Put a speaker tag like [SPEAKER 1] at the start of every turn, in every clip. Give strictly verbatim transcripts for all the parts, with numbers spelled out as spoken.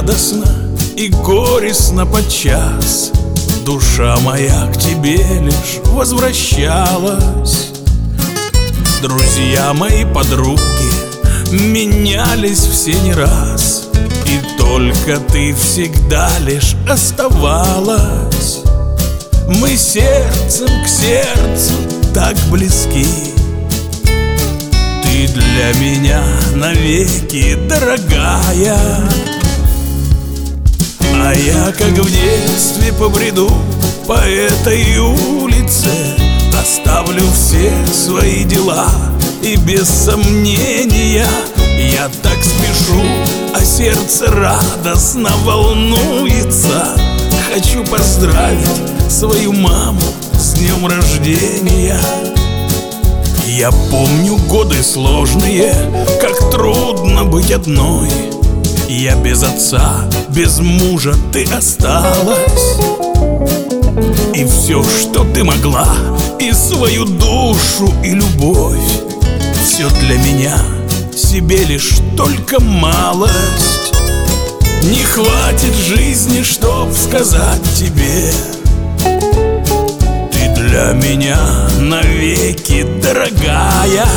[SPEAKER 1] радостно и горестно подчас душа моя к тебе лишь возвращалась. Друзья мои, подруги менялись все не раз, и только ты всегда лишь оставалась. Мы сердцем к сердцу так близки, ты для меня навеки дорогая. А я, как в детстве, побреду по этой улице, оставлю все свои дела и без сомнения я так спешу, а сердце радостно волнуется. Хочу поздравить свою маму с днем рождения. Я помню годы сложные, как трудно быть одной. Я без отца, без мужа, ты осталась. И все, что ты могла, и свою душу, и любовь, все для меня, себе лишь только малость. Не хватит жизни, чтоб сказать тебе, ты для меня навеки дорогая.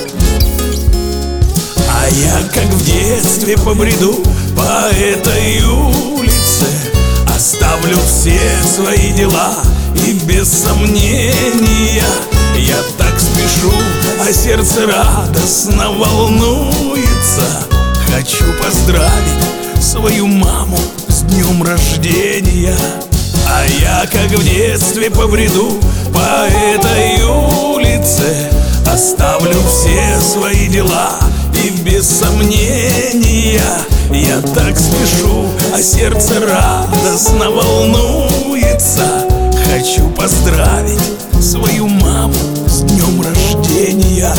[SPEAKER 1] А я, как в детстве, побреду по этой улице, оставлю все свои дела и без сомнения я так спешу, а сердце радостно волнуется. Хочу поздравить свою маму с днем рождения. А я, как в детстве, побреду по этой улице, оставлю все свои дела и без сомнения я так спешу, а сердце радостно волнуется. Хочу поздравить свою маму с днем рождения.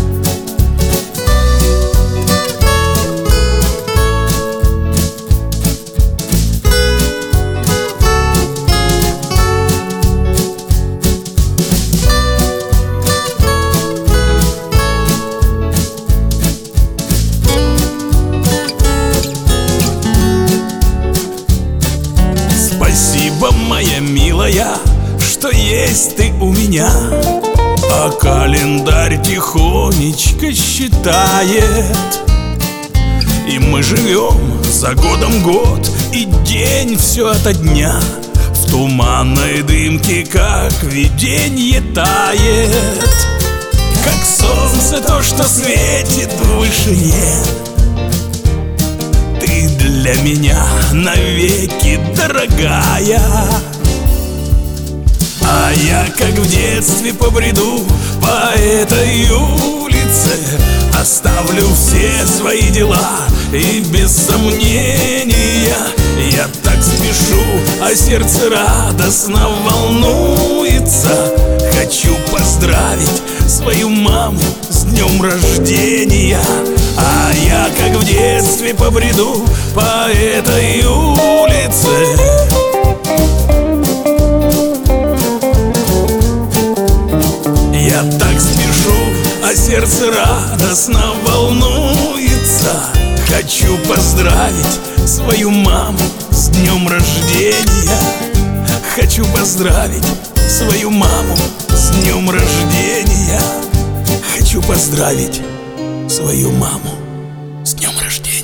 [SPEAKER 1] Спасибо, моя милая, что есть ты у меня, а календарь тихонечко считает. И мы живем за годом год, и день все ото дня в туманной дымке, как виденье, тает. Как солнце то, что светит в вышине, ты для меня навеки дорогая. А я, как в детстве, побреду по этой улице, оставлю все свои дела и без сомнения я так спешу, а сердце радостно волнуется. Хочу поздравить свою маму с днем рождения. А я, как в детстве, побреду по этой улице, я так спешу, а сердце радостно волнуется. Хочу поздравить свою маму с днем рождения. Хочу поздравить свою маму с днем рождения. Хочу поздравить свою маму с днем рождения.